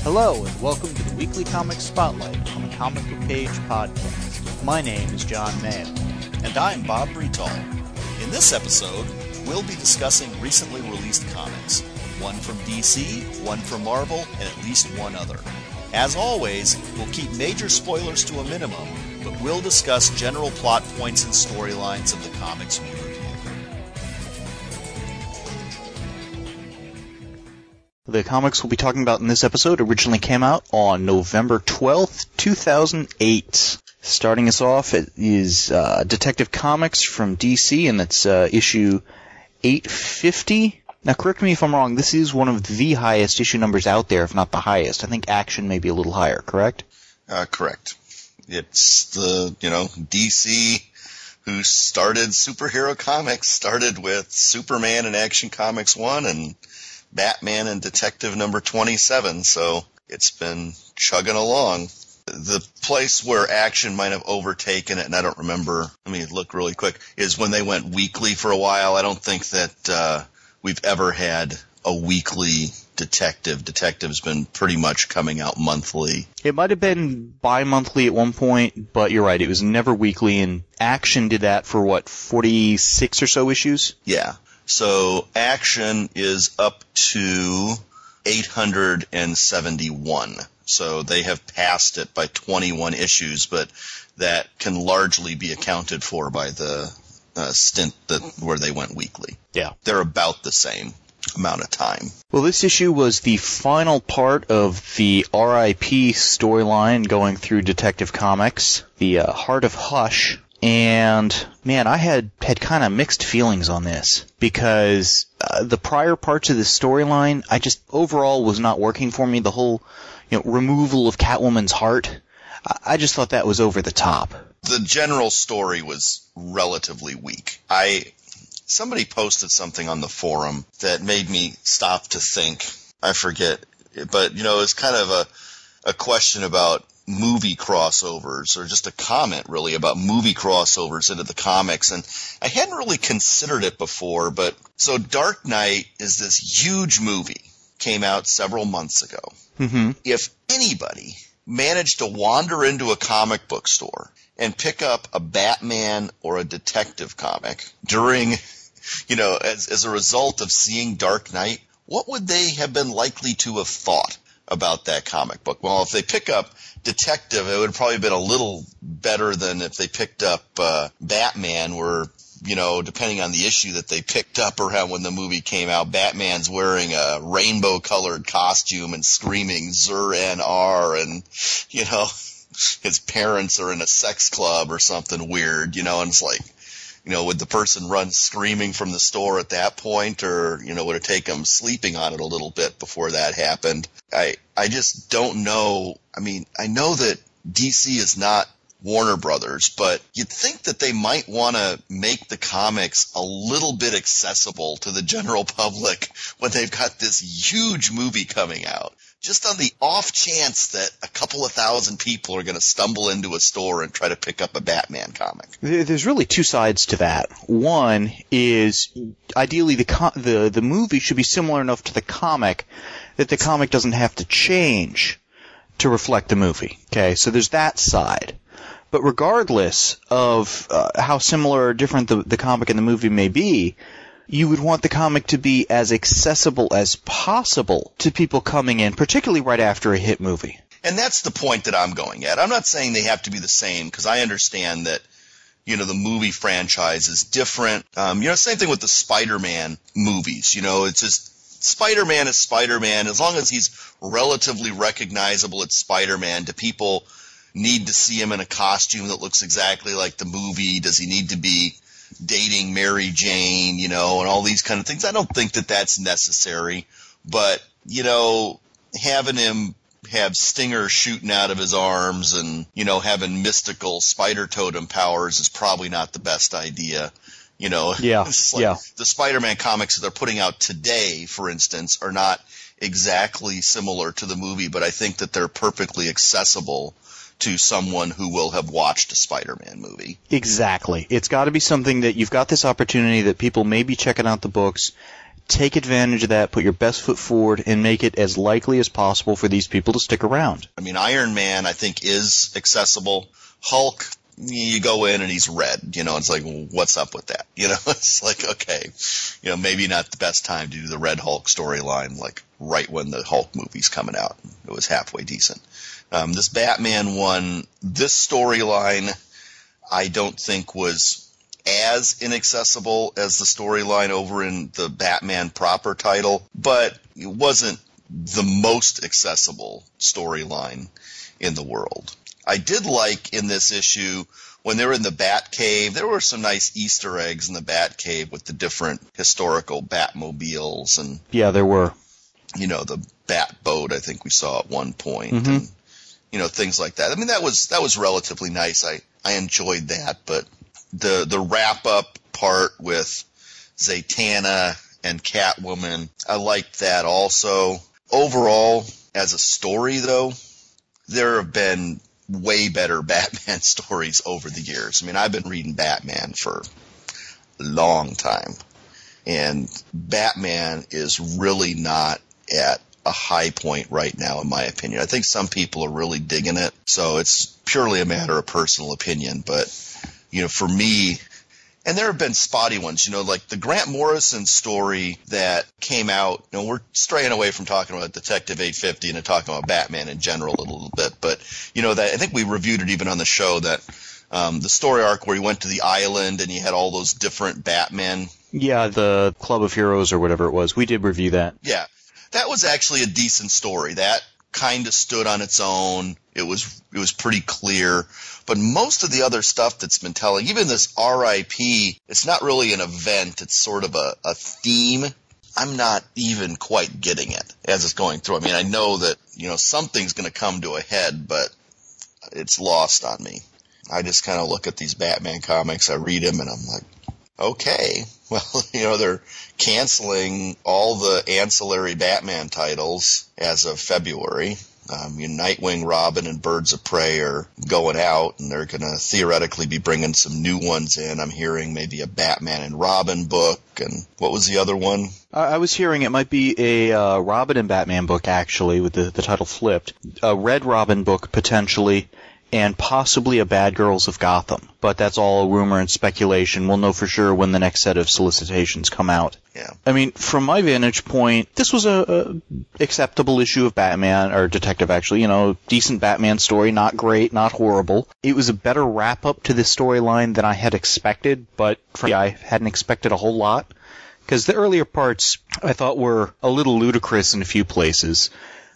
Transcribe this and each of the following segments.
Hello, and welcome to the Weekly Comic Spotlight on the Comic Book Page podcast. My name is John Mayo. And I'm Bob Bretall. In this episode, we'll be discussing recently released comics. One from DC, one from Marvel, and at least one other. As always, we'll keep major spoilers to a minimum, but we'll discuss general plot points and storylines of the comics we review. The comics we'll be talking about in this episode originally came out on November 12th, 2008. Starting us off is Detective Comics from DC, and that's issue 850. Now, correct me if I'm wrong, this is one of the highest issue numbers out there, if not the highest. I think Action may be a little higher, correct? Correct. It's the, DC who started superhero comics, started with Superman and Action Comics 1 and Batman and Detective number 27, so it's been chugging along. The place where Action might have overtaken it, and I don't remember, let me look really quick, is when they went weekly for a while. I don't think that we've ever had a weekly Detective. Detective's been pretty much coming out monthly. It might have been bi-monthly at one point, but you're right, it was never weekly, and Action did that for, 46 or so issues? Yeah. So Action is up to 871. So they have passed it by 21 issues, but that can largely be accounted for by the stint where they went weekly. Yeah. They're about the same amount of time. Well, this issue was the final part of the R.I.P. storyline going through Detective Comics, the Heart of Hush. And, man, I had kind of mixed feelings on this, because the prior parts of the storyline, I just overall was not working for me. The whole, removal of Catwoman's heart, I just thought that was over the top. The general story was relatively weak. Somebody posted something on the forum that made me stop to think. I forget, but, it's kind of a question about movie crossovers, or just a comment really about movie crossovers into the comics, and I hadn't really considered it before, but so Dark Knight is this huge movie, came out several months ago. Mm-hmm. If anybody managed to wander into a comic book store and pick up a Batman or a Detective comic during, as a result of seeing Dark Knight, what would they have been likely to have thought about that comic book? Well, if they pick up Detective, it would have probably been a little better than if they picked up Batman, where, depending on the issue that they picked up around when the movie came out, Batman's wearing a rainbow-colored costume and screaming Zur-En-Ar, and, his parents are in a sex club or something weird, and it's like, would the person run screaming from the store at that point, or, would it take them sleeping on it a little bit before that happened? I just don't know. I mean, I know that DC is not Warner Brothers, but you'd think that they might want to make the comics a little bit accessible to the general public when they've got this huge movie coming out. Just on the off chance that a couple of thousand people are going to stumble into a store and try to pick up a Batman comic. There's really two sides to that. One is, ideally, the movie should be similar enough to the comic that the comic doesn't have to change to reflect the movie. Okay, so there's that side. But regardless of how similar or different the comic and the movie may be, you would want the comic to be as accessible as possible to people coming in, particularly right after a hit movie. And that's the point that I'm going at. I'm not saying they have to be the same, because I understand that, the movie franchise is different. Same thing with the Spider-Man movies. It's just Spider-Man is Spider-Man. As long as he's relatively recognizable, it's Spider-Man. Do people need to see him in a costume that looks exactly like the movie? Does he need to be dating Mary Jane, and all these kind of things? I don't think that that's necessary. But, having him have Stinger shooting out of his arms and, having mystical spider totem powers is probably not the best idea. Yeah. The Spider-Man comics that they're putting out today, for instance, are not exactly similar to the movie, but I think that they're perfectly accessible to someone who will have watched a Spider-Man movie. Exactly. It's got to be something that you've got this opportunity that people may be checking out the books take advantage of that, put your best foot forward, and make it as likely as possible for these people to stick around. I mean, Iron Man, I think, is accessible. Hulk, you go in and he's red. You know, it's like, well, what's up with that? You know, it's like, okay, you know, maybe not the best time to do the Red Hulk storyline, like right when the Hulk movie's coming out. It was halfway decent. This Batman one, this storyline, I don't think was as inaccessible as the storyline over in the Batman proper title, but it wasn't the most accessible storyline in the world. I did like in this issue, when they were in the Batcave, there were some nice Easter eggs in the Batcave with the different historical Batmobiles and... Yeah, there were. You know, the Batboat, I think we saw at one point, mm-hmm. and, you know, things like that. I mean, that was relatively nice. I enjoyed that, but the wrap-up part with Zatanna and Catwoman, I liked that also. Overall, as a story, though, there have been way better Batman stories over the years. I mean, I've been reading Batman for a long time, and Batman is really not at a high point right now, in my opinion. I think some people are really digging it, so it's purely a matter of personal opinion. But, you know, for me, and there have been spotty ones, you know, like the Grant Morrison story that came out. You know, we're straying away from talking about Detective 850 and talking about Batman in general a little bit. But, you know, that I think we reviewed it even on the show, that the story arc where he went to the island and he had all those different Batmen. Yeah, the Club of Heroes or whatever it was. We did review that. Yeah. That was actually a decent story. That kind of stood on its own. It was pretty clear. But most of the other stuff that's been telling, even this R.I.P., it's not really an event. It's sort of a theme. I'm not even quite getting it as it's going through. I mean, I know that, you know, something's going to come to a head, but it's lost on me. I just kind of look at these Batman comics, I read them, and I'm like, okay, well, you know, they're canceling all the ancillary Batman titles as of February. Nightwing, Robin, and Birds of Prey are going out, and they're going to theoretically be bringing some new ones in. I'm hearing maybe a Batman and Robin book, and what was the other one? I was hearing it might be a Robin and Batman book, actually, with the title flipped. A Red Robin book, potentially, and possibly a Bad Girls of Gotham. But that's all rumor and speculation. We'll know for sure when the next set of solicitations come out. Yeah. I mean, from my vantage point, this was a acceptable issue of Batman, or Detective, actually. You know, decent Batman story, not great, not horrible. It was a better wrap-up to this storyline than I had expected, but frankly, I hadn't expected a whole lot. Because the earlier parts, I thought, were a little ludicrous in a few places,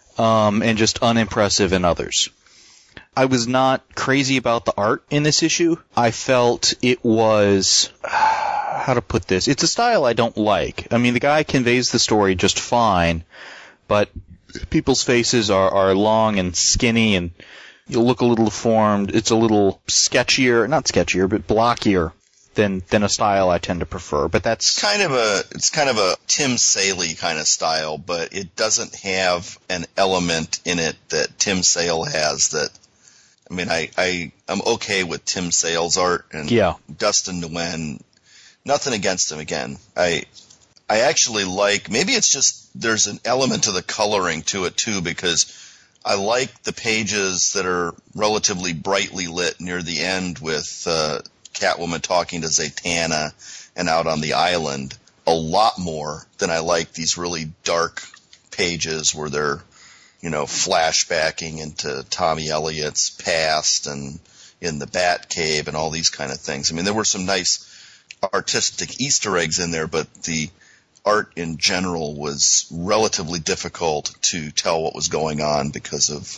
and just unimpressive in others. I was not crazy about the art in this issue. I felt it was... how to put this? It's a style I don't like. I mean, the guy conveys the story just fine, but people's faces are long and skinny, and you look a little deformed. It's a little sketchier, not sketchier, but blockier than a style I tend to prefer. But that's kind of a Tim Saley kind of style, but it doesn't have an element in it that Tim Sale has that. I mean, I'm okay with Tim Sale's art, and yeah. Dustin Nguyen, nothing against him again. I actually like, maybe it's just there's an element to the coloring to it too, because I like the pages that are relatively brightly lit near the end with Catwoman talking to Zatanna and out on the island a lot more than I like these really dark pages where they're, you know, flashbacking into Tommy Elliott's past and in the Batcave and all these kind of things. I mean, there were some nice artistic Easter eggs in there, but the art in general was relatively difficult to tell what was going on because of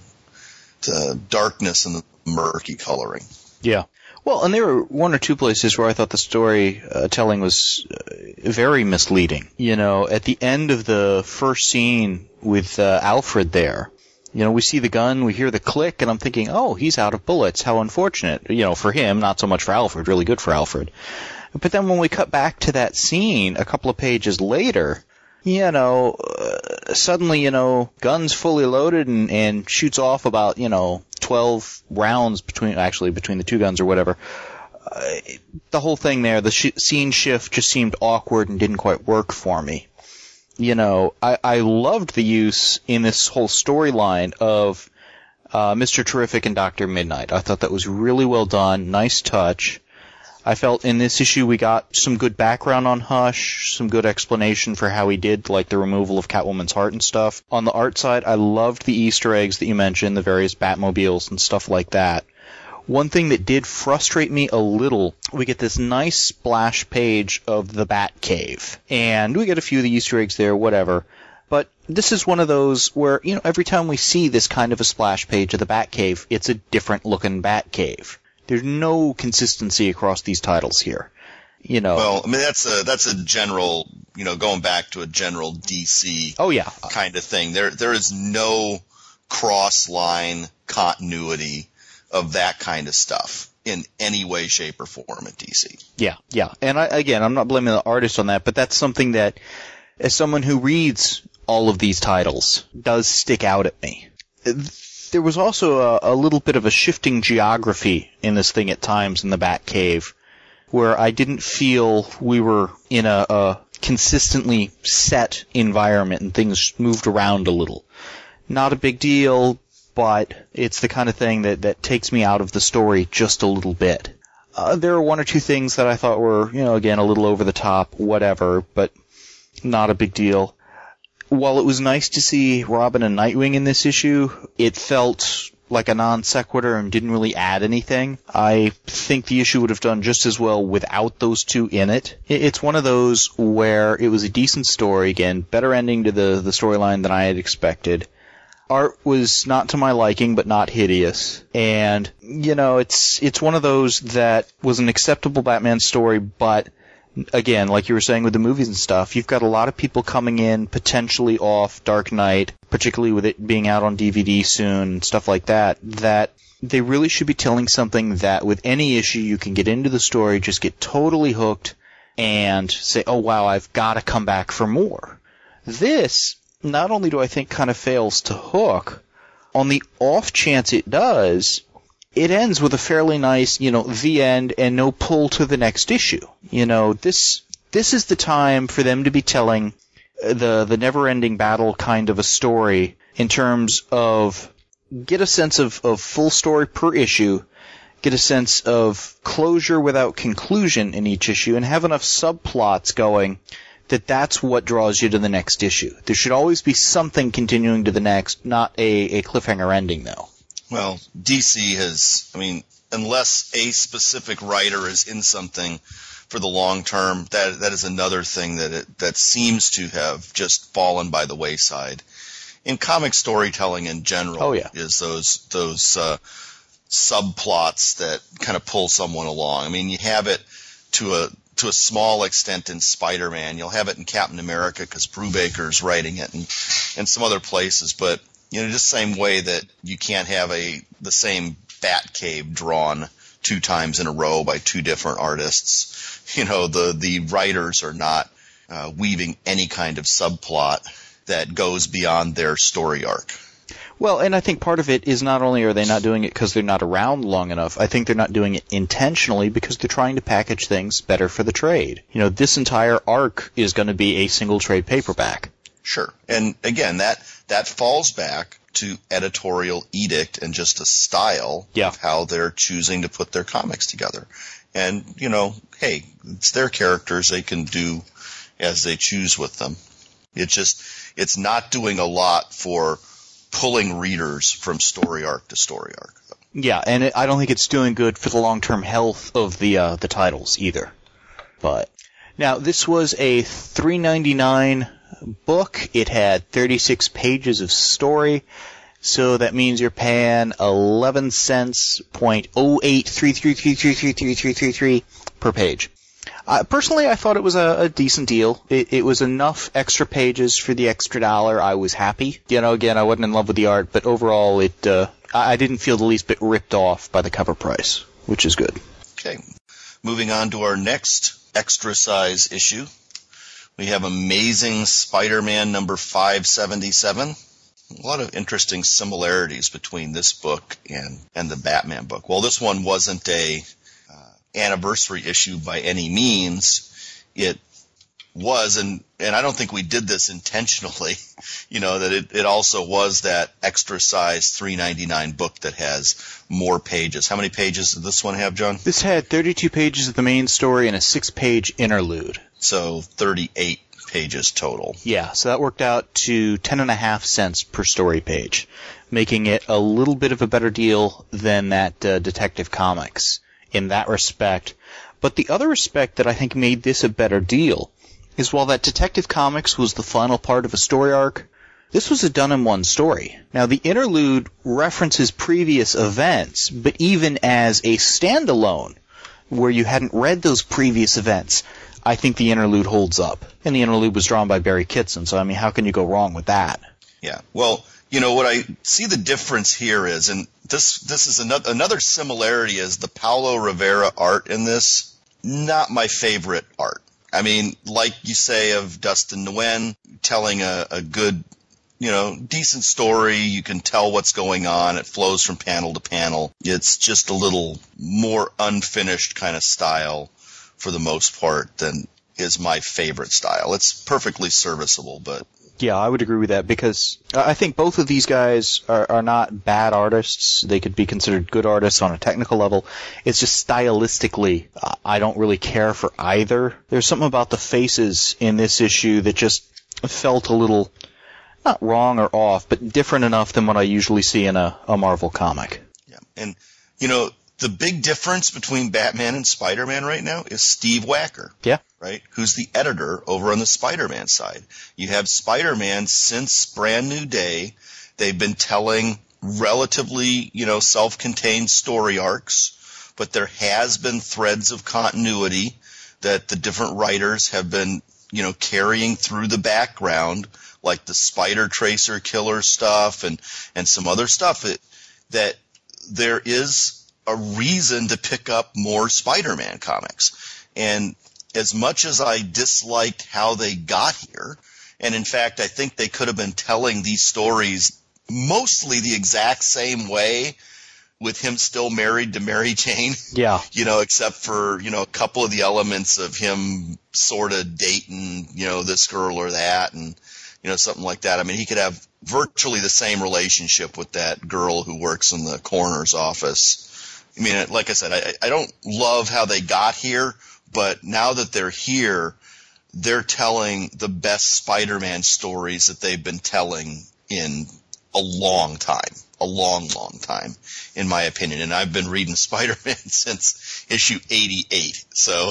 the darkness and the murky coloring. Yeah. Well, and there were one or two places where I thought the story telling was very misleading. You know, at the end of the first scene with Alfred there, you know, we see the gun, we hear the click, and I'm thinking, oh, he's out of bullets. How unfortunate. You know, for him, not so much for Alfred. Really good for Alfred. But then when we cut back to that scene a couple of pages later, you know, suddenly, you know, gun's fully loaded and shoots off about, you know, 12 rounds between the two guns or whatever. the whole thing there, the scene shift just seemed awkward and didn't quite work for me. You know, I loved the use in this whole storyline of Mr. Terrific and Dr. Midnight. I thought that was really well done, nice touch. I felt in this issue we got some good background on Hush, some good explanation for how he did, like the removal of Catwoman's heart and stuff. On the art side, I loved the Easter eggs that you mentioned, the various Batmobiles and stuff like that. One thing that did frustrate me a little, we get this nice splash page of the Batcave, and we get a few of the Easter eggs there, whatever. But this is one of those where, you know, every time we see this kind of a splash page of the Batcave, it's a different looking Batcave. There's no consistency across these titles here. You know. Well, I mean, that's a general, you know, going back to a general DC kind of thing. There is no cross-line continuity of that kind of stuff in any way, shape, or form at DC. Yeah. And I'm not blaming the artist on that, but that's something that, as someone who reads all of these titles, does stick out at me. There was also a little bit of a shifting geography in this thing at times in the Batcave, where I didn't feel we were in a consistently set environment and things moved around a little. Not a big deal, but it's the kind of thing that takes me out of the story just a little bit. There are one or two things that I thought were, you know, again, a little over the top, whatever, but not a big deal. While it was nice to see Robin and Nightwing in this issue, it felt like a non sequitur and didn't really add anything. I think the issue would have done just as well without those two in it. It's one of those where it was a decent story, again, better ending to the storyline than I had expected. Art was not to my liking, but not hideous. And, you know, it's one of those that was an acceptable Batman story, but again, like you were saying with the movies and stuff, you've got a lot of people coming in potentially off Dark Knight, particularly with it being out on DVD soon and stuff like that, that they really should be telling something that with any issue you can get into the story, just get totally hooked and say, oh wow, I've got to come back for more. This, not only do I think kind of fails to hook, on the off chance it does, it ends with a fairly nice, you know, the end and no pull to the next issue. You know, this is the time for them to be telling the never-ending battle kind of a story in terms of get a sense of full story per issue, get a sense of closure without conclusion in each issue, and have enough subplots going that's what draws you to the next issue. There should always be something continuing to the next, not a cliffhanger ending, though. Well, DC has, I mean, unless a specific writer is in something for the long term, that is another thing that seems to have just fallen by the wayside. In comic storytelling in general, is those subplots that kind of pull someone along. I mean, you have it to a small extent in Spider-Man. You'll have it in Captain America because Brubaker's writing it, and some other places, but you know, just the same way that you can't have the same Batcave drawn 2 times in a row by 2 different artists. You know, the writers are not weaving any kind of subplot that goes beyond their story arc. Well, and I think part of it is not only are they not doing it because they're not around long enough, I think they're not doing it intentionally because they're trying to package things better for the trade. You know, this entire arc is going to be a single trade paperback. Sure. And again, that falls back to editorial edict and just a style of how they're choosing to put their comics together. And, you know, hey, it's their characters. They can do as they choose with them. It's not doing a lot for pulling readers from story arc to story arc. Yeah, and I don't think it's doing good for the long-term health of the titles either. But now, this was a $3.99 book. It had 36 pages of story, so that means you're paying 11 cents, .0833333333 per page. Personally, I thought it was a decent deal. It was enough extra pages for the extra $1. I was happy. You know, again, I wasn't in love with the art, but overall, I didn't feel the least bit ripped off by the cover price, which is good. Okay. Moving on to our next extra size issue. We have Amazing Spider-Man number 577. A lot of interesting similarities between this book and the Batman book. Well, this one wasn't a anniversary issue by any means. It was, and I don't think we did this intentionally, that it also was that extra size $3.99 book that has more pages. How many pages did this one have, John? This had 32 pages of the main story and a 6-page interlude. So 38 pages total. Yeah, so that worked out to 10.5 cents per story page, making it a little bit of a better deal than that Detective Comics in that respect. But the other respect that I think made this a better deal is while that Detective Comics was the final part of a story arc, this was a done-in-one story. Now, the interlude references previous events, but even as a standalone, where you hadn't read those previous events, I think the interlude holds up. And the interlude was drawn by Barry Kitson, so, how can you go wrong with that? Yeah, well, what I see the difference here is, and this is another similarity, is the Paulo Rivera art in this, not my favorite art. Like you say of Dustin Nguyen, telling a good, decent story. You can tell what's going on. It flows from panel to panel. It's just a little more unfinished kind of style for the most part than is my favorite style. It's perfectly serviceable, but... Yeah, I would agree with that, because I think both of these guys are not bad artists. They could be considered good artists on a technical level. It's just stylistically, I don't really care for either. There's something about the faces in this issue that just felt a little, not wrong or off, but different enough than what I usually see in a Marvel comic. Yeah, and, the big difference between Batman and Spider-Man right now is Steve Wacker. Yeah. Right? Who's the editor over on the Spider-Man side. You have Spider-Man since Brand New Day. They've been telling relatively, self-contained story arcs, but there has been threads of continuity that the different writers have been, carrying through the background, like the Spider Tracer killer stuff and some other stuff that there is a reason to pick up more Spider-Man comics. And as much as I disliked how they got here, and in fact I think they could have been telling these stories mostly the exact same way with him still married to Mary Jane. Yeah. Except for, a couple of the elements of him sort of dating, this girl or that and, something like that. He could have virtually the same relationship with that girl who works in the coroner's office. Like I said, I don't love how they got here, but now that they're here, they're telling the best Spider-Man stories that they've been telling in a long time, in my opinion. And I've been reading Spider-Man since issue 88, so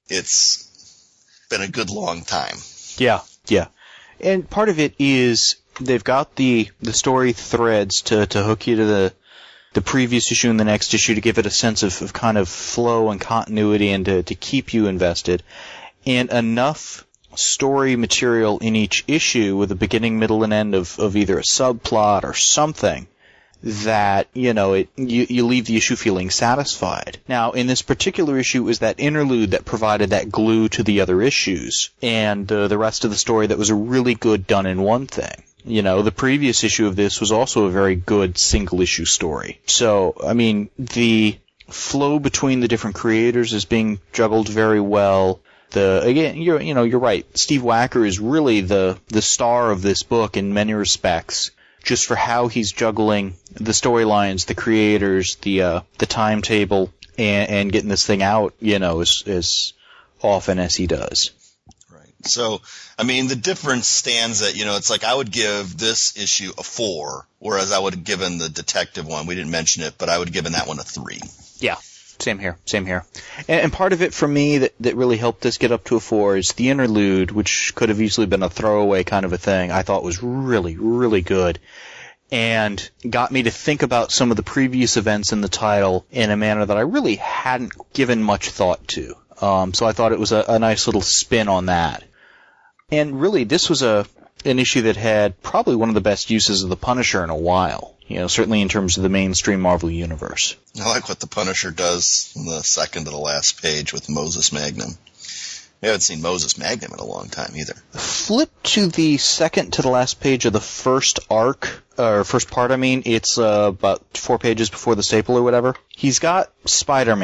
it's been a good long time. Yeah. And part of it is they've got the story threads to hook you to the previous issue and the next issue to give it a sense of kind of flow and continuity and to keep you invested. And enough story material in each issue with a beginning, middle, and end of either a subplot or something that, you leave the issue feeling satisfied. Now, in this particular issue, it was that interlude that provided that glue to the other issues, and the rest of the story that was a really good done-in-one thing. The previous issue of this was also a very good single-issue story. So, the flow between the different creators is being juggled very well. You're right. Steve Wacker is really the star of this book in many respects, just for how he's juggling the storylines, the creators, the timetable, and getting this thing out, as often as he does. So, the difference stands at, it's like I would give this issue a 4, whereas I would have given the detective one, we didn't mention it, but I would have given that one a 3. Yeah, same here. And part of it for me that really helped this get up to a 4 is the interlude, which could have easily been a throwaway kind of a thing, I thought was really, really good. And got me to think about some of the previous events in the title in a manner that I really hadn't given much thought to. So I thought it was a nice little spin on that. And really, this was an issue that had probably one of the best uses of the Punisher in a while. Certainly in terms of the mainstream Marvel Universe. I like what the Punisher does in the second to the last page with Moses Magnum. We haven't seen Moses Magnum in a long time either. Flip to the second to the last page of the first arc, or first part, it's about 4 pages before the staple or whatever. He's got Spider-Man,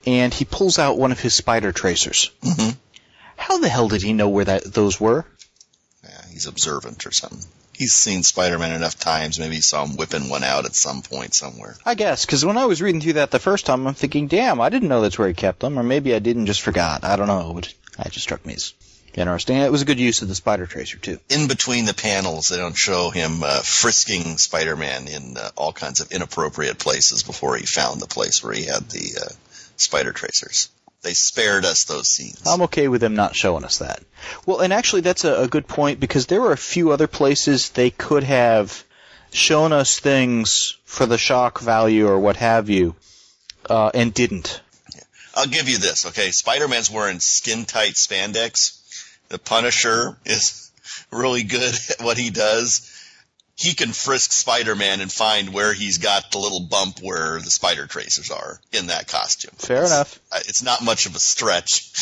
and he pulls out one of his spider tracers. Mm-hmm. How the hell did he know where those were? Yeah, he's observant or something. He's seen Spider-Man enough times. Maybe he saw him whipping one out at some point somewhere. I guess, because when I was reading through that the first time, I'm thinking, damn, I didn't know that's where he kept them, or maybe I didn't, just forgot. I don't know, but that just struck me as interesting. It was a good use of the spider tracer, too. In between the panels, they don't show him frisking Spider-Man in all kinds of inappropriate places before he found the place where he had the spider tracers. They spared us those scenes. I'm okay with them not showing us that. Well, and actually that's a good point, because there were a few other places they could have shown us things for the shock value or what have you, and didn't. Yeah. I'll give you this, okay? Spider-Man's wearing skin-tight spandex. The Punisher is really good at what he does. He can frisk Spider-Man and find where he's got the little bump where the spider tracers are in that costume. Fair enough. It's not much of a stretch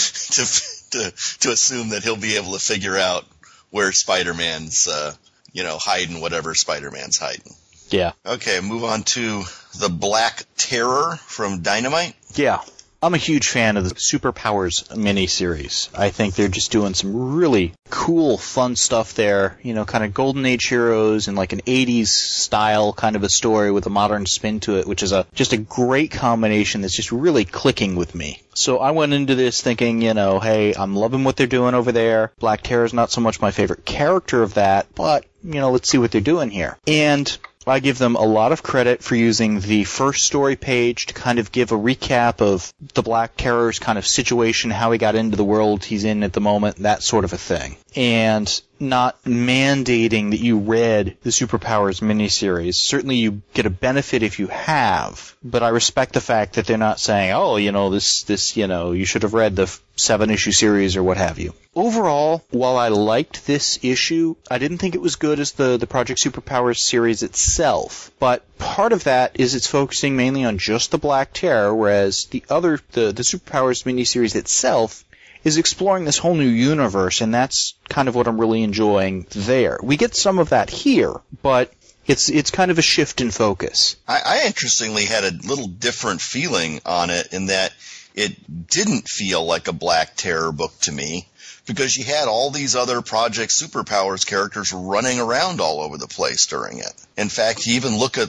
to assume that he'll be able to figure out where Spider-Man's, hiding whatever Spider-Man's hiding. Yeah. Okay, move on to the Black Terror from Dynamite. Yeah. I'm a huge fan of the Superpowers miniseries. I think they're just doing some really cool, fun stuff there. Kind of Golden Age heroes and like an 80s style kind of a story with a modern spin to it, which is just a great combination that's just really clicking with me. So I went into this thinking, hey, I'm loving what they're doing over there. Black Terror's not so much my favorite character of that, but, let's see what they're doing here. And I give them a lot of credit for using the first story page to kind of give a recap of the Black Terror's kind of situation, how he got into the world he's in at the moment, that sort of a thing. And not mandating that you read the Superpowers miniseries. Certainly you get a benefit if you have, but I respect the fact that they're not saying, this, you should have read the 7-issue series or what have you. Overall, while I liked this issue, I didn't think it was good as the Project Superpowers series itself, but part of that is it's focusing mainly on just the Black Terror, whereas the Superpowers miniseries itself is exploring this whole new universe, and that's kind of what I'm really enjoying there. We get some of that here, but it's kind of a shift in focus. I interestingly had a little different feeling on it in that it didn't feel like a Black Terror book to me, because you had all these other Project Superpowers characters running around all over the place during it. In fact, you even look at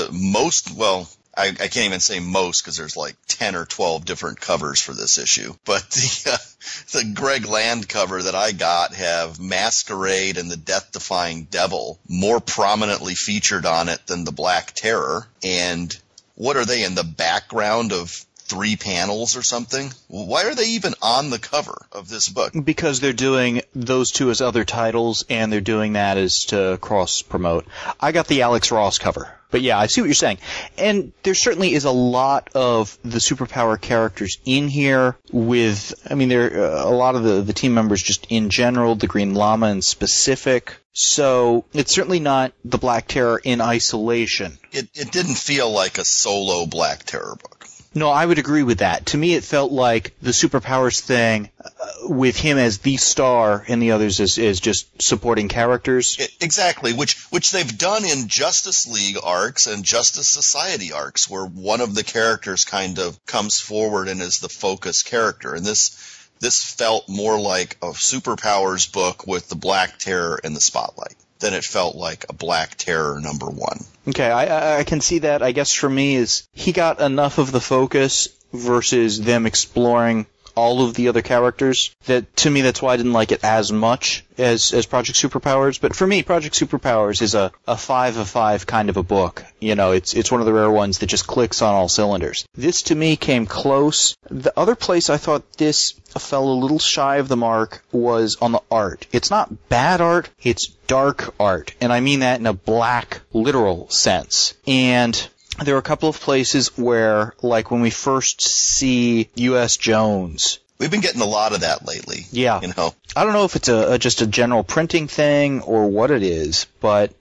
I can't even say most because there's like 10 or 12 different covers for this issue. But the Greg Land cover that I got have Masquerade and the Death-Defying Devil more prominently featured on it than the Black Terror. And what are they, in the background of 3 panels or something? Why are they even on the cover of this book? Because they're doing those two as other titles, and they're doing that as to cross-promote. I got the Alex Ross cover. But yeah, I see what you're saying. And there certainly is a lot of the superpower characters in here there are a lot of the team members just in general, the Green Llama in specific. So it's certainly not the Black Terror in isolation. It didn't feel like a solo Black Terror book. No, I would agree with that. To me, it felt like the superpowers thing with him as the star and the others as just supporting characters. Exactly, which they've done in Justice League arcs and Justice Society arcs, where one of the characters kind of comes forward and is the focus character. And this felt more like a superpowers book with the Black Terror in the spotlight than it felt like a Black Terror #1. Okay, I can see that. I guess for me is he got enough of the focus versus them exploring all of the other characters. That, to me, that's why I didn't like it as much as Project Superpowers. But for me, Project Superpowers is a 5 of 5 kind of a book. It's one of the rare ones that just clicks on all cylinders. This, to me, came close. The other place I thought this fell a little shy of the mark was on the art. It's not bad art, it's dark art. And I mean that in a black, literal sense. And there are a couple of places where, like when we first see U.S. Jones. We've been getting a lot of that lately. Yeah. I don't know if it's just a general printing thing or what it is, but,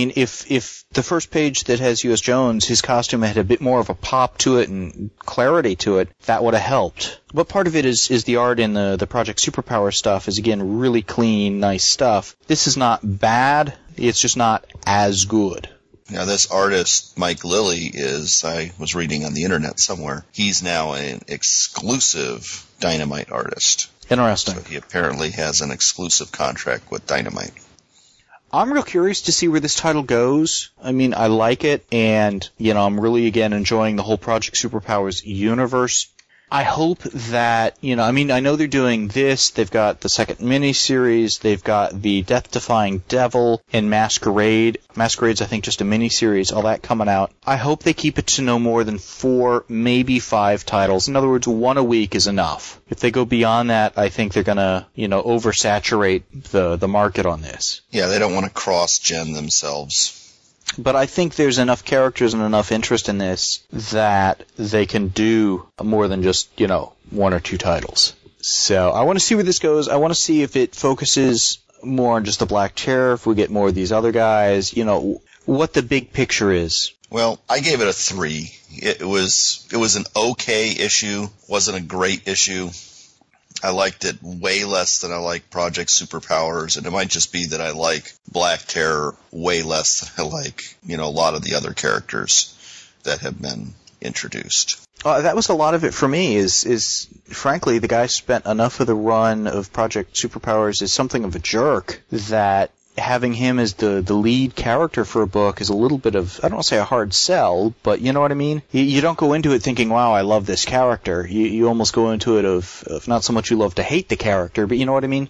if the first page that has U.S. Jones, his costume had a bit more of a pop to it and clarity to it, that would have helped. But part of it is the art in the Project Superpower stuff is, again, really clean, nice stuff. This is not bad, it's just not as good. Now, this artist, Mike Lilly, I was reading on the internet somewhere, he's now an exclusive Dynamite artist. Interesting. So he apparently has an exclusive contract with Dynamite. I'm real curious to see where this title goes. I mean, I like it, and, I'm really, again, enjoying the whole Project Superpowers universe. I hope that, I know they're doing this. They've got the second miniseries. They've got the Death-Defying Devil and Masquerade. Masquerade's, I think, just a miniseries, all that coming out. I hope they keep it to no more than 4, maybe 5 titles. In other words, 1 a week is enough. If they go beyond that, I think they're gonna, oversaturate the market on this. Yeah, they don't want to cross-gen themselves. But I think there's enough characters and enough interest in this that they can do more than just, 1 or 2 titles. So I want to see where this goes. I want to see if it focuses more on just the Black Terror, if we get more of these other guys, what the big picture is. Well, I gave it a 3. It was an okay issue, wasn't a great issue. I liked it way less than I like Project Superpowers, and it might just be that I like Black Terror way less than I like, a lot of the other characters that have been introduced. That was a lot of it for me, is frankly, the guy spent enough of the run of Project Superpowers as something of a jerk that having him as the lead character for a book is a little bit of, I don't want to say a hard sell, but you know what I mean? You don't go into it thinking, wow, I love this character. You almost go into it of not so much you love to hate the character, but you know what I mean?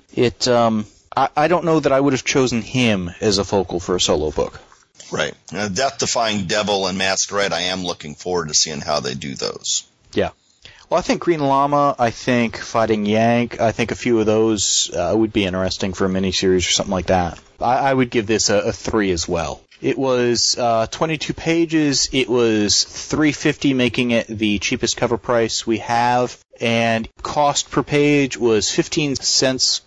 I don't know that I would have chosen him as a focal for a solo book. Right. Death-Defying Devil and Masquerade, I am looking forward to seeing how they do those. Yeah. Well, I think Green Llama, I think Fighting Yank, I think a few of those would be interesting for a miniseries or something like that. I would give this a 3 as well. It was 22 pages. It was $3.50, making it the cheapest cover price we have. And cost per page was 15 cents,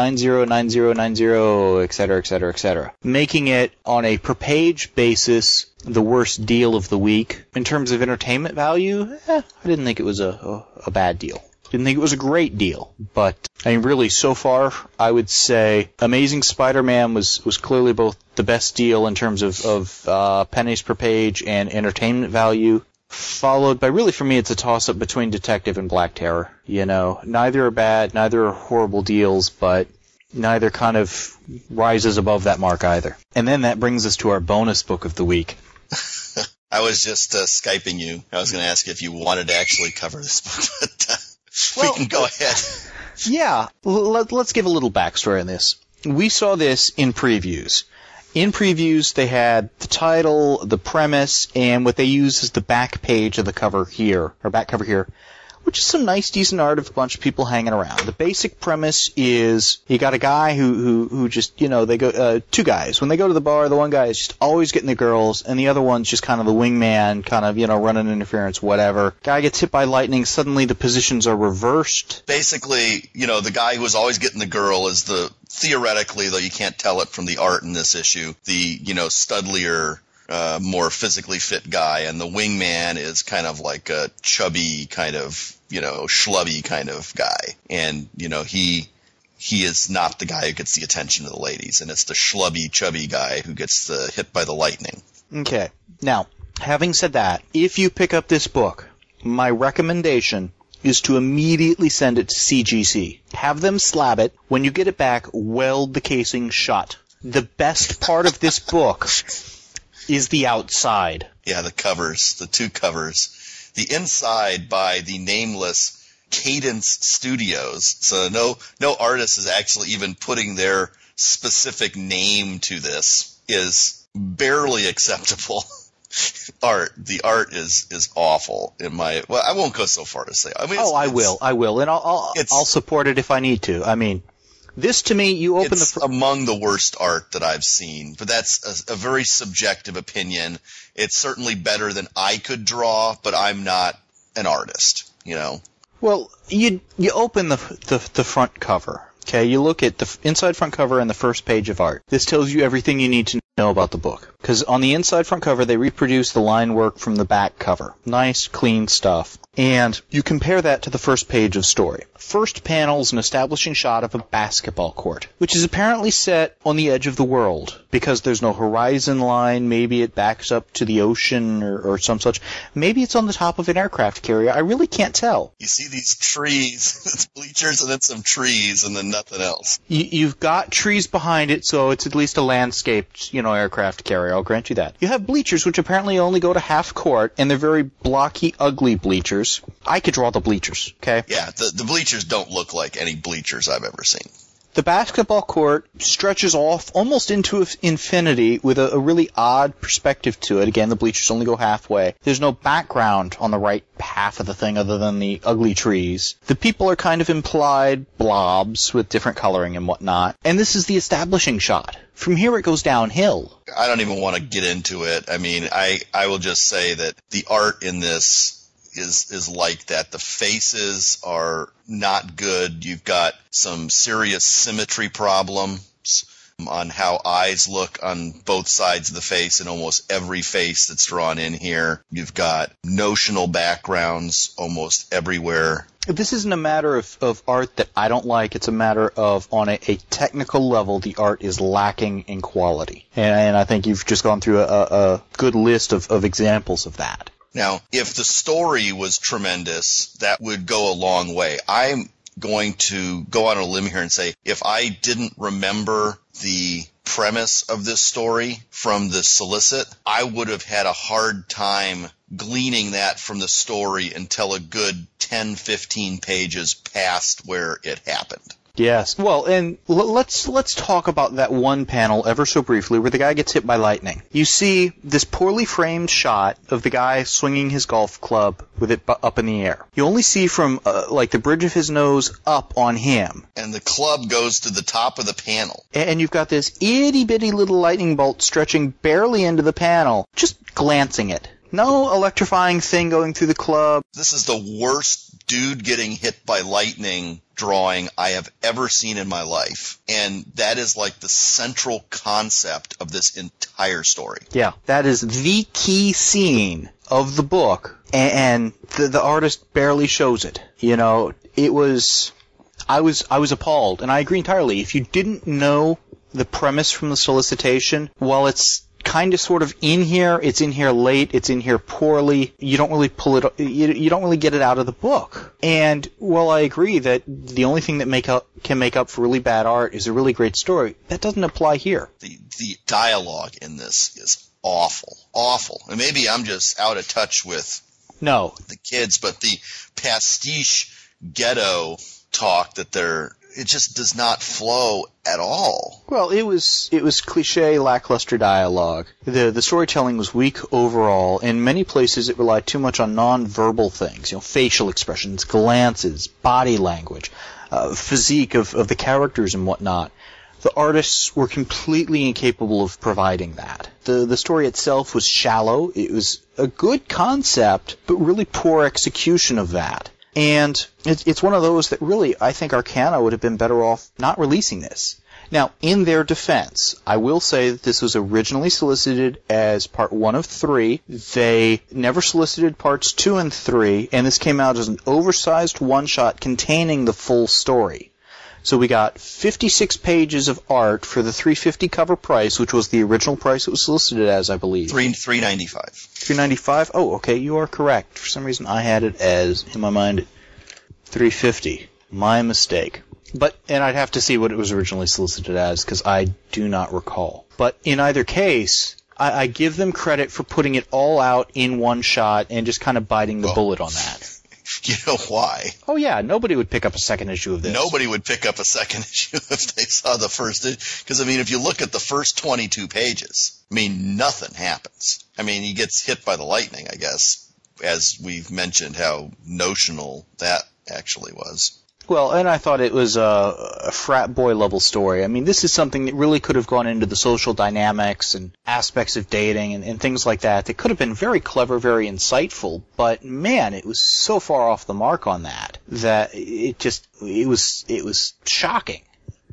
0.909090, et cetera, et cetera, et cetera. Making it, on a per page basis, the worst deal of the week. In terms of entertainment value, I didn't think it was a bad deal. Didn't think it was a great deal, but really, so far, I would say Amazing Spider-Man was clearly both the best deal in terms of pennies per page and entertainment value, followed by, really for me, it's a toss-up between Detective and Black Terror. Neither are bad, neither are horrible deals, but neither kind of rises above that mark either. And then that brings us to our bonus book of the week. I was just Skyping you. I was going to ask if you wanted to actually cover this book, but... we can go ahead. Yeah, let's give a little backstory on this. We saw this in previews. In previews, they had the title, the premise, and what they use is the back page of the cover here, or back cover here, which is some nice, decent art of a bunch of people hanging around. The basic premise is you got a guy who just, they go, 2 guys. When they go to the bar, the one guy is just always getting the girls, and the other one's just kind of the wingman, kind of, running interference, whatever. Guy gets hit by lightning, suddenly the positions are reversed. Basically, the guy who was always getting the girl is theoretically, though you can't tell it from the art in this issue, the, studlier, more physically fit guy, and the wingman is kind of like a chubby kind of, schlubby kind of guy. And, he is not the guy who gets the attention of the ladies, and it's the schlubby, chubby guy who gets hit by the lightning. Okay. Now, having said that, if you pick up this book, my recommendation is to immediately send it to CGC. Have them slab it. When you get it back, weld the casing shut. The best part of this book is the outside. Yeah, the covers, the 2 covers. The inside by the nameless Cadence Studios. So no artist is actually even putting their specific name to this, is barely acceptable art. The art is awful in my, well, I won't go so far to say. I will, and I'll support it if I need to. This, to me, you open it's among the worst art that I've seen, but that's a very subjective opinion. It's certainly better than I could draw, but I'm not an artist, Well, you open the front cover, okay? You look at the inside front cover and the first page of art. This tells you everything you need to know about the book. because on the inside front cover, they reproduce the line work from the back cover. Nice, clean stuff. And you compare that to the first page of story. First panel is an establishing shot of a basketball court, which is apparently set on the edge of the world, because there's no horizon line. Maybe it backs up to the ocean or some such. Maybe it's on the top of an aircraft carrier. I really can't tell. You see these trees, it's bleachers and then some trees and then nothing else. You've got trees behind it, so it's at least a landscaped, aircraft carrier. I'll grant you that. You have bleachers, which apparently only go to half court, and they're very blocky, ugly bleachers. I could draw the bleachers, okay? Yeah, the bleachers don't look like any bleachers I've ever seen. The basketball court stretches off almost into infinity with a really odd perspective to it. Again, the bleachers only go halfway. There's no background on the right half of the thing other than the ugly trees. The people are kind of implied blobs with different coloring and whatnot. And this is the establishing shot. From here it goes downhill. I don't even want to get into it. I mean, I will just say that the art in this is like that. The faces are not good. You've got some serious symmetry problems on how eyes look on both sides of the face in almost every face that's drawn in here. You've got notional backgrounds almost everywhere. This isn't a matter of art that I don't like. It's a matter of, on a technical level, the art is lacking in quality. And I think you've just gone through a good list of examples of that. Now, if the story was tremendous, that would go a long way. I'm going to go on a limb here and say, if I didn't remember the premise of this story from the solicit, I would have had a hard time gleaning that from the story until a good 10-15 pages past where it happened. Yes. Well, and let's talk about that one panel ever so briefly where the guy gets hit by lightning. You see this poorly framed shot of the guy swinging his golf club with it up in the air. You only see from like the bridge of his nose up on him. And the club goes to the top of the panel. And you've got this itty-bitty little lightning bolt stretching barely into the panel, just glancing it. No electrifying thing going through the club. This is the worst dude getting hit by lightning drawing I have ever seen in my life. And that is like the central concept of this entire story. Yeah, that is the key scene of the book, and the artist barely shows it. It was... I was appalled, and I agree entirely. If you didn't know the premise from the solicitation, while it's kind of sort of in here, it's in here late, it's in here poorly, you don't really pull it, you don't really get it out of the book. And while I agree that the only thing that can make up for really bad art is a really great story, that doesn't apply here. The dialogue in this is awful. Awful. And maybe I'm just out of touch with the kids, but the pastiche ghetto talk that it just does not flow at all. Well, it was cliche, lackluster dialogue. The storytelling was weak overall. In many places, it relied too much on non-verbal things, facial expressions, glances, body language, physique of the characters and whatnot. The artists were completely incapable of providing that. The story itself was shallow. It was a good concept, but really poor execution of that. And it's one of those that really, I think Arcana would have been better off not releasing this. Now, in their defense, I will say that this was originally solicited as part 1 of 3. They never solicited parts 2 and 3, and this came out as an oversized one-shot containing the full story. So we got 56 pages of art for the $350 cover price, which was the original price it was solicited as, I believe. $395. $395? Oh, okay, you are correct. For some reason, I had it as, in my mind, $350. My mistake. And I'd have to see what it was originally solicited as, because I do not recall. But in either case, I give them credit for putting it all out in one shot and just kind of biting the bullet on that. You know why? Oh, yeah. Nobody would pick up a second issue of this. Nobody would pick up a second issue if they saw the first issue. Because, if you look at the first 22 pages, nothing happens. He gets hit by the lightning, I guess, as we've mentioned how notional that actually was. Well, and I thought it was a frat boy level story. This is something that really could have gone into the social dynamics and aspects of dating and things like that. It could have been very clever, very insightful, but man, it was so far off the mark on that it was shocking.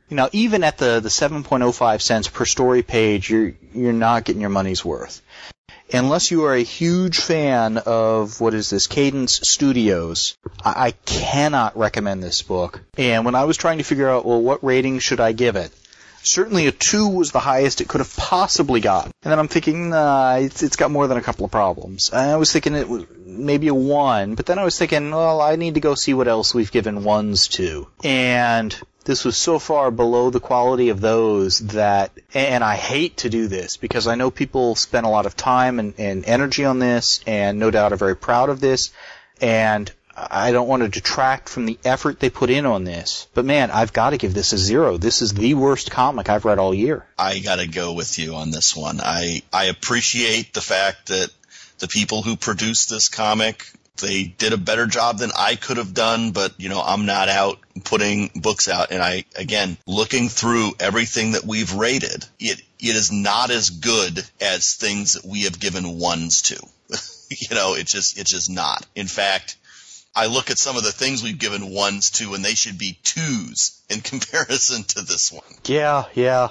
Now, even at the 7.05 cents per story page, you're not getting your money's worth. Unless you are a huge fan of, Cadence Studios, I cannot recommend this book. And when I was trying to figure out, well, what rating should I give it, certainly a 2 was the highest it could have possibly gotten. And then I'm thinking, nah, it's got more than a couple of problems. I was thinking it was maybe a 1, but then I was thinking, well, I need to go see what else we've given 1s to. And this was so far below the quality of those that, and I hate to do this because I know people spend a lot of time and energy on this and no doubt are very proud of this, and I don't want to detract from the effort they put in on this. But man, I've got to give this a 0. This is the worst comic I've read all year. I got to go with you on this one. I appreciate the fact that the people who produced this comic, they did a better job than I could have done, but, I'm not out putting books out. And again, looking through everything that we've rated, it is not as good as things that we have given 1s to. It's just not. In fact, I look at some of the things we've given 1s to, and they should be 2s in comparison to this one. Yeah.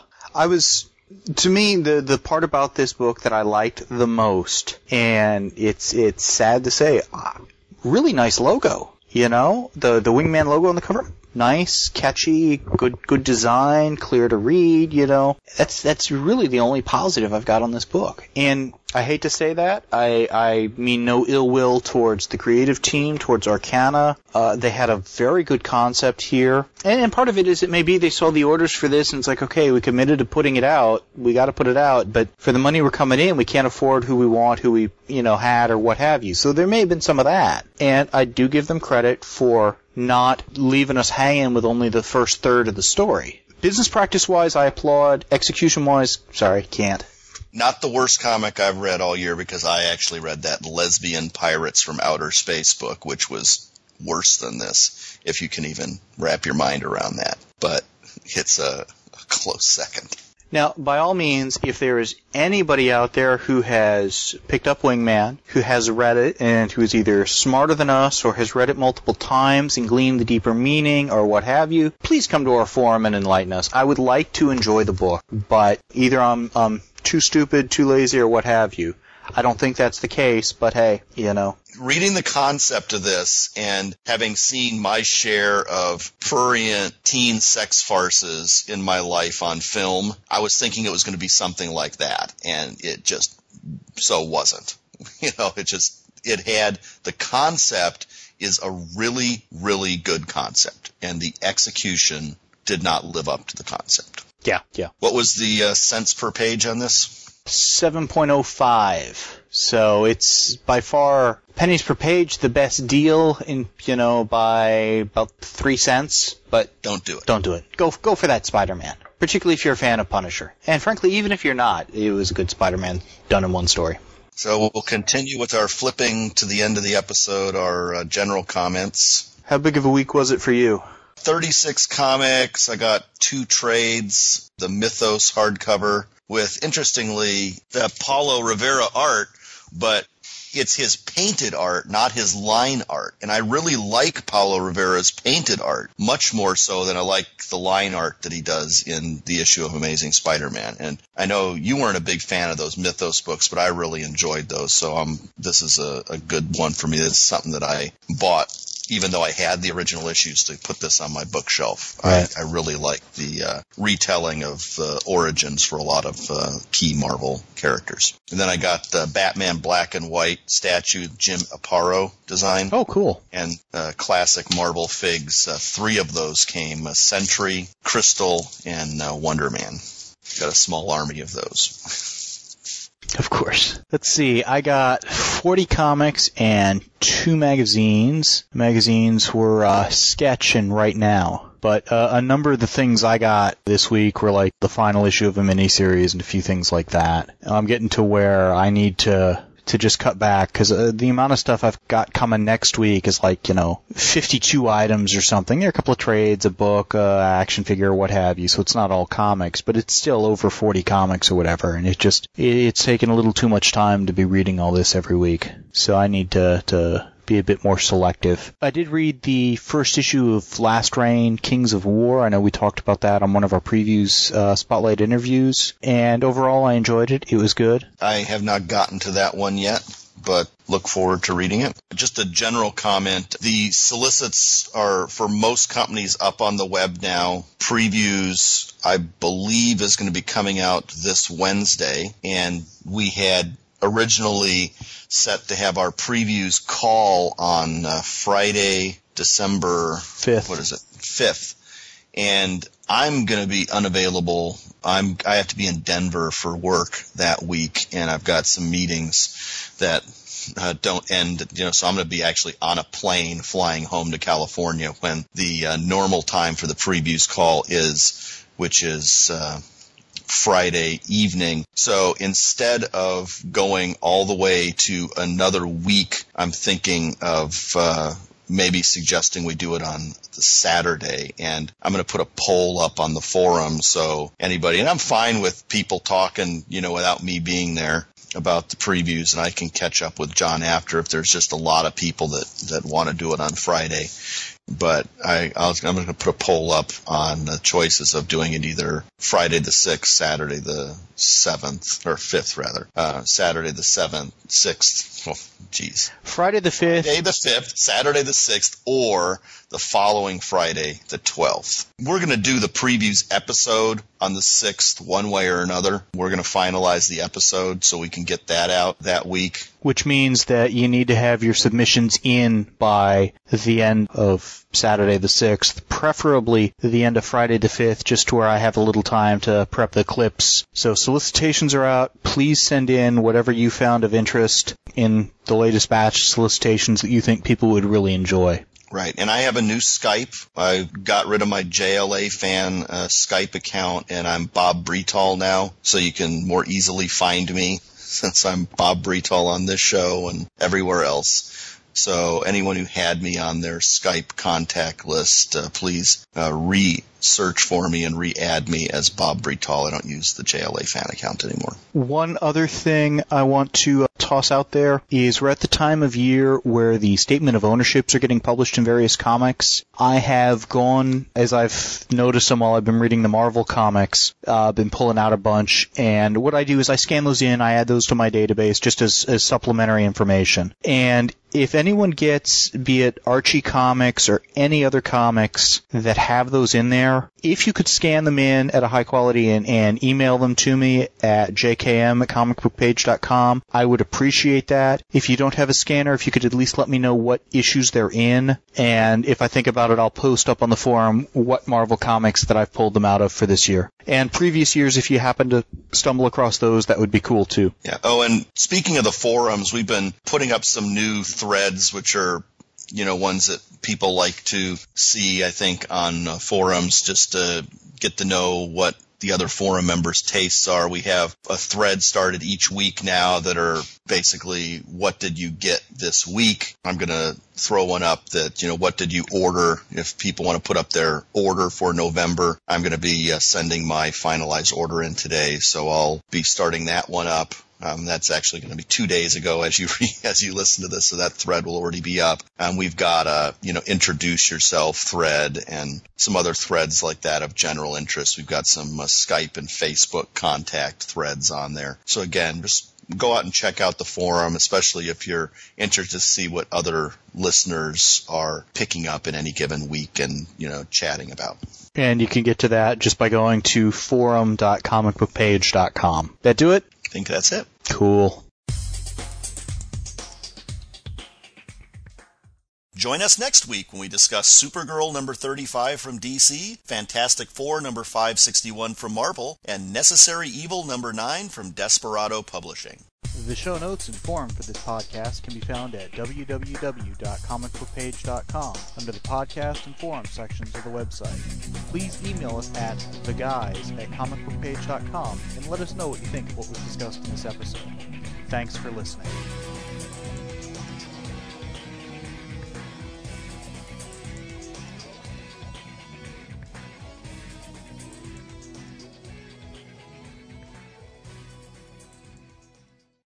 To me, the part about this book that I liked the most, and it's sad to say, really nice logo. The Wingman logo on the cover, nice, catchy, good design, clear to read. That's really the only positive I've got on this book. And I hate to say that. I mean no ill will towards the creative team, towards Arcana. They had a very good concept here. And part of it is it may be they saw the orders for this and it's like, okay, we committed to putting it out. We got to put it out. But for the money we're coming in, we can't afford who we want, who we, had or what have you. So there may have been some of that. And I do give them credit for not leaving us hanging with only the first third of the story. Business practice-wise, I applaud. Execution-wise, sorry, can't. Not the worst comic I've read all year, because I actually read that Lesbian Pirates from Outer Space book, which was worse than this, if you can even wrap your mind around that. But it's a close second. Now, by all means, if there is anybody out there who has picked up Wingman, who has read it, and who is either smarter than us or has read it multiple times and gleaned the deeper meaning or what have you, please come to our forum and enlighten us. I would like to enjoy the book, but either I'm too stupid, too lazy, or what have you. I don't think that's the case, but hey, Reading the concept of this and having seen my share of prurient teen sex farces in my life on film, I was thinking it was going to be something like that, and it just so wasn't. It had, the concept is a really, really good concept, and the execution did not live up to the concept. Yeah. What was the cents per page on this? 7.05. So it's by far, pennies per page, the best deal in, by about 3 cents. But don't do it. Don't do it. Go for that Spider-Man. Particularly if you're a fan of Punisher. And frankly, even if you're not, it was a good Spider-Man done in one story. So we'll continue with our flipping to the end of the episode, our general comments. How big of a week was it for you? 36 comics. I got 2 trades. The Mythos hardcover with, interestingly, the Paulo Rivera art, but it's his painted art, not his line art. And I really like Paulo Rivera's painted art, much more so than I like the line art that he does in the issue of Amazing Spider-Man. And I know you weren't a big fan of those Mythos books, but I really enjoyed those. So this is a good one for me. It's something that I bought, even though I had the original issues, to put this on my bookshelf. Right. I really like the retelling of the origins for a lot of key Marvel characters. And then I got the Batman Black and White statue, Jim Aparo design. Oh, cool. And classic Marvel figs. 3 of those came, Sentry, Crystal, and Wonder Man. Got a small army of those. Of course. Let's see. I got 40 comics and 2 magazines. The magazines were Sketch and Right Now. But a number of the things I got this week were like the final issue of a miniseries and a few things like that. I'm getting to where I need to just cut back, because the amount of stuff I've got coming next week is like, 52 items or something. There are a couple of trades, a book, action figure, what have you, so it's not all comics, but it's still over 40 comics or whatever, and it's taking a little too much time to be reading all this every week. So I need to be a bit more selective. I did read the first issue of Last Reign, Kings of War. I know we talked about that on one of our previews, Spotlight interviews, and overall I enjoyed it. It was good. I have not gotten to that one yet, but look forward to reading it. Just a general comment. The solicits are, for most companies, up on the web now. Previews, I believe, is going to be coming out this Wednesday, and we had originally set to have our previews call on Friday, December 5th. What is it? 5th. And I'm going to be unavailable. I have to be in Denver for work that week, and I've got some meetings that don't end, so I'm going to be actually on a plane flying home to California when the normal time for the previews call is, which is Friday evening. So instead of going all the way to another week, I'm thinking of maybe suggesting we do it on the Saturday, and I'm going to put a poll up on the forum so anybody, and I'm fine with people talking, without me being there about the previews, and I can catch up with John after if there's just a lot of people that want to do it on Friday. But I'm going to put a poll up on the choices of doing it either Friday the 6th, Saturday the 7th, or 5th rather. Saturday the 7th, 6th. Oh, geez. Friday the 5th. Friday the 5th, Saturday the 6th, or the following Friday the 12th. We're going to do the previews episode on the 6th one way or another. We're going to finalize the episode so we can get that out that week. Which means that you need to have your submissions in by the end of Saturday the 6th, preferably the end of Friday the 5th, just to where I have a little time to prep the clips. So solicitations are out. Please send in whatever you found of interest in the latest batch of solicitations that you think people would really enjoy. Right, and I have a new Skype. I got rid of my JLA fan Skype account, and I'm Bob Bretal now, so you can more easily find me since I'm Bob Bretal on this show and everywhere else. So anyone who had me on their Skype contact list, please re-search for me and re-add me as Bob Bretal. I don't use the JLA fan account anymore. One other thing I want to toss out there is we're at the time of year where the statement of ownerships are getting published in various comics. I have gone, as I've noticed them while I've been reading the Marvel comics, been pulling out a bunch, and what I do is I scan those in, I add those to my database just as supplementary information. And if anyone gets, be it Archie Comics or any other comics that have those in there, if you could scan them in at a high quality and email them to me at jkm@comicbookpage.com, I would appreciate that. If you don't have a scanner, if you could at least let me know what issues they're in, and if I think about it, I'll post up on the forum what Marvel comics that I've pulled them out of for this year. And previous years, if you happen to stumble across those, that would be cool too. Yeah. Oh, and speaking of the forums, we've been putting up some new threads, which are, ones that people like to see, I think, on forums, just to get to know what the other forum members' tastes are. We have a thread started each week now that are basically, what did you get this week? I'm going to throw one up that, what did you order? If people want to put up their order for November, I'm going to be sending my finalized order in today, so I'll be starting that one up. That's actually going to be 2 days ago as you listen to this, so that thread will already be up. We've got a, introduce yourself thread and some other threads like that of general interest. We've got some Skype and Facebook contact threads on there. So again, just go out and check out the forum, especially if you're interested to see what other listeners are picking up in any given week and, chatting about. And you can get to that just by going to forum.comicbookpage.com. That do it? I think that's it. Cool. Join us next week when we discuss Supergirl number 35 from DC, Fantastic Four number 561 from Marvel, and Necessary Evil number 9 from Desperado Publishing. The show notes and forum for this podcast can be found at www.comicbookpage.com under the podcast and forum sections of the website. Please email us at theguys@comicbookpage.com and let us know what you think of what was discussed in this episode. Thanks for listening.